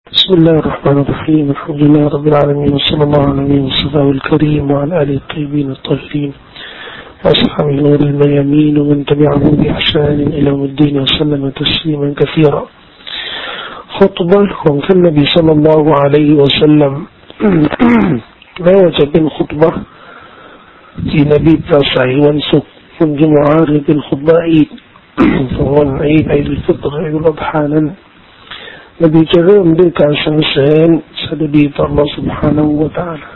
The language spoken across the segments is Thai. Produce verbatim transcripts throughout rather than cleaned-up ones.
بسم الله الرحمن الرحيم الحمد لله رب العالمين وصلى الله على نبينا المصطفى الكريم وعلى آله الطيبين الطاهرين وأصحابه الغر الميامين ومن تبعه بإحسان إلى يوم الدين وسلم تسليما كثيرا. خطبةของท่านนบีศ็อลลัลลอฮุอะลัยฮิวะซัลลัมไม่ว่าจะเป็นขุตบะห์ที่นบีปราศัยวันศุกร์วันจุมอะห์หรือเป็นขุตบะห์อีดของวันอีดอีดุลฟิตรอีดุลอัฎฮานั้นนบีจะเริ่มด้วยการสรรเสริญสดุดีต่อ Allah سبحانه และ تعالى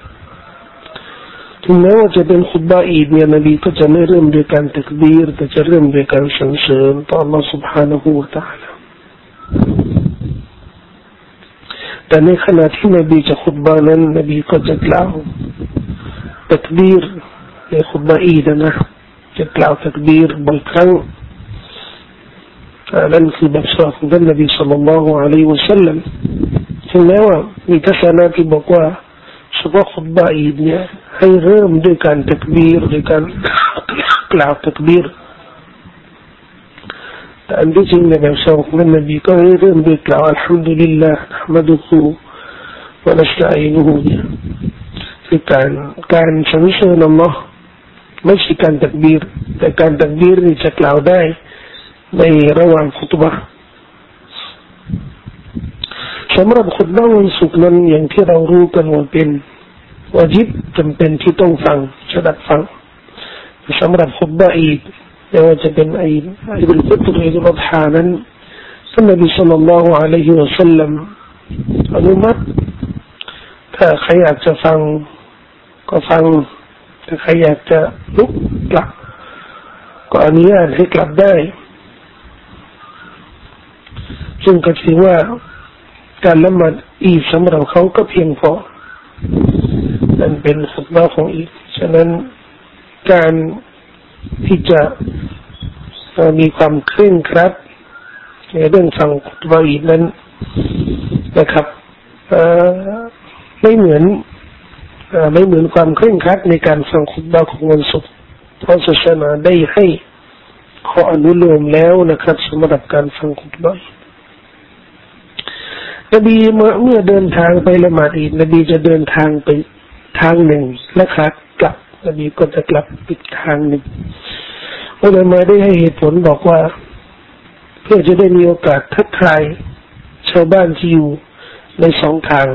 ถึงแม้ว่าจะเป็นขุตบะห์อีดเนี่ยนบีก็จะไม่เริ่มด้วยการตักบีรแต่จะเริ่มด้วยการสรรเสริญต่อ Allah سبحانه และ تعالى แต่ในขณะที่นบีจะขุตบะห์นั้นนบีก็จะกล่าวตักบีรในขุตบะห์อีดนะจะกล่าวตักบีรบางครั้งนั่นคือแบบฉบับของท่านนบีศ็อลลัลลอฮุอะลัยฮิวะซัลลัมถึงแม้ว่ามีทัศนะที่บอกว่าเฉพาะขุตบะห์อีดเนี่ยให้เริ่มด้วยการตักบีรด้วยการกล่าวตักบีรแต่อันที่จริงในแบบฉบับของท่านนบีก็ให้เริ่มด้วยกล่าวอัลฮัมดุลิลลาห์นะห์มะดุฮูวะนัสตะอีนุฮูเนี่ยคือการการสรรเสริญอัลเลาะห์ไม่ใช่การตักบีรแต่การตักบีรนี่จะกล่าวได้ในระหว่างขุตบะห์สำหรับขุตบะห์วันศุกร์นั้นอย่างที่เรารู้กันว่าเป็นวาญิบจำเป็นที่ต้องฟังสดับฟังสำหรับขุตบะห์อีดไม่ว่าจะเป็นอีดอีดุลฟิตรอีดุลอัฎฮานั้นท่านนบีศ็อลลัลลอฮุอะลัยฮิวะซัลลัมอนุมัติถ้าใครอยากจะฟังก็ฟังถ้าใครอยากจะลุกกลับก็อนุญาตให้กลับได้ซึ่งก็ถือว่าการละหมาดอีดสำหรับเขาก็เพียงพอนั่นเป็นขุตบะห์ของอีดฉะนั้นการที่จะมีความเคร่งครัดในเรื่องฟังขุตบะห์อีดนั้นนะครับไม่เหมือนไม่เหมือนความเคร่งครัดในการฟังขุตบะห์ของวันศุกร์เพราะศาสนาได้ให้ข้ออนุโลมแล้วนะครับสำหรับการฟังขุตบะห์นบีเมื่อเมื่อเดินทางไปละหมาดอีดนบีจะเดินทางไปทางหนึ่งและขากลับนบีก็จะกลับอีกทางหนึ่งอุลามะได้ให้เหตุผลบอกว่าเพื่อจะได้มีโอกาสทักทายชาวบ้านที่อยู่ในสองทาง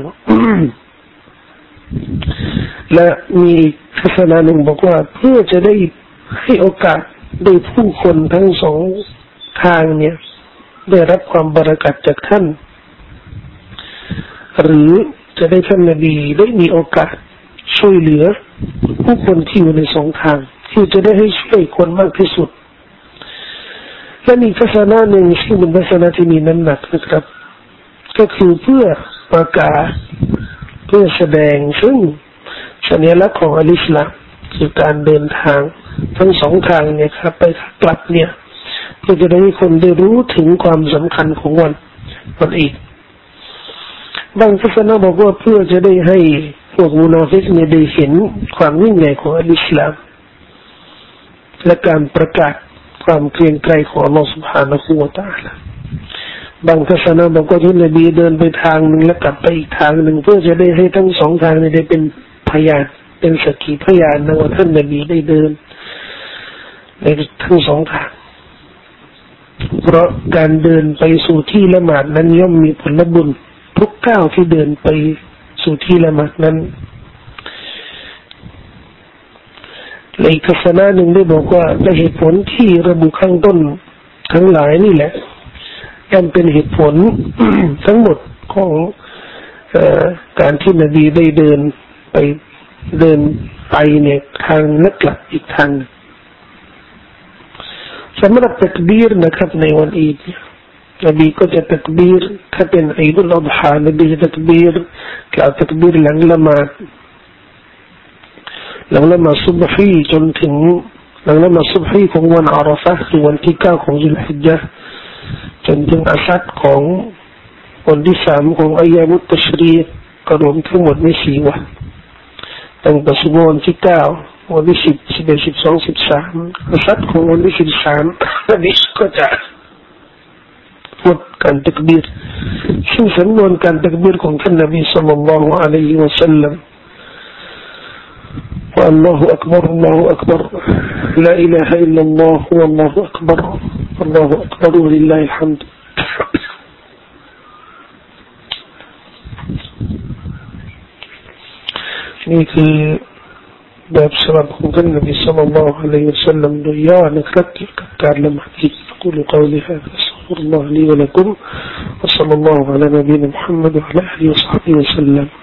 และมีทัศนะหนึ่งบอกว่าเพื่อจะได้ให้โอกาสได้ผู้คนทั้งสองทางเนี่ยได้รับความบารอกัตจากท่านหรือจะได้ท่านนบีได้มีโอกาสช่วยเหลือผู้คนที่อยู่ในสองทางที่จะได้ให้ช่วยคนมากที่สุดและมีทัศนะหนึ่งที่เป็นทัศนะที่มีน้ำหนักนะครับก็คือเพื่อประกาศเพื่อแสดงซึ่งสัญลักษณ์ของอัลอิสลามคือการเดินทางทั้งสองทางเนี่ยครับไปกลับเนี่ยเพื่อจะได้ให้คนได้รู้ถึงความสำคัญของวันวันอีดบางศาสนาบอกว่าเพื่อจะได้ให้พวกมุนาฟิกเนี่ยได้เห็นความยิ่งใหญ่ของอัลอิสลามและการประกาศความเกรียงไกรของอัลลอฮฺ سبحانه และ تعالى บางศาสนาบอกว่าที่นบีเดินไปทางนึงแล้วกลับไปอีกทางนึงเพื่อจะได้ให้ทั้งสองทางได้เป็นพยานเป็นสักขีพยานนะว่าท่านนบีได้เดินในทั้งสองทางเพราะการเดินไปสู่ที่ละหมาดนั้นย่อมมีผลบุญทุกก้าวที่เดินไปสู่ที่ละหมาดนั้นในทัศนะหนึ่งได้บอกว่าในเหตุผลที่ระบุข้างต้นทั้งหลายนี่แหละย่อมเป็นเหตุผล ทั้งหมดของเอ่อการที่นบีได้เดินไปเดินไปเนี่ยทางนักกลับอีกทางสำหรับตักบีรนะครับในวันอีดนบีก็จะตักบีรถ้าเป็นอีดุลอัฎฮานบีจะตักบีรกล่าวตักบีรหลังละหมาดหลังละหมาดซุบฮีจนถึงหลังละหมาดซุบฮีของวันอาราฟะห์คือวันที่เก้าของซุลฮิจญะห์จนถึงอัสรของวันที่สามของอัยยามุตตัชรีกก็รวมทั้งหมดในสี่วันตั้งแต่สุบฮ์วันที่เก้าวันที่สิบสิบเอ็ดสิบสองสิบสามอัสรของวันที่สิบสามนบีก็จะพูดการตักบีรซึ่งสำนวนการตักบีรของท่านนบีศ็อลลัลลอฮุอะลัยฮิวะซัลลัมว่าอัลลอฮุอักบัรอัลลอฮุอักบัรลาอิลาฮะอิลลัลลอฮุวัลลอฮุอักบัรอัลลอฮุอักบัรวะลิลลาฮิลฮัมดนี่คือแบบฉบับของท่านนบีศ็อลลัลลอฮุอะลัยฮิวะซัลลัมโดยย่อนะครับเกี่ยวกับการละหมาดอีดأقول قولي هذا أستغفر الله لي ولكم وصلى الله على نبينا محمد وعلى آله وصحبه وسلم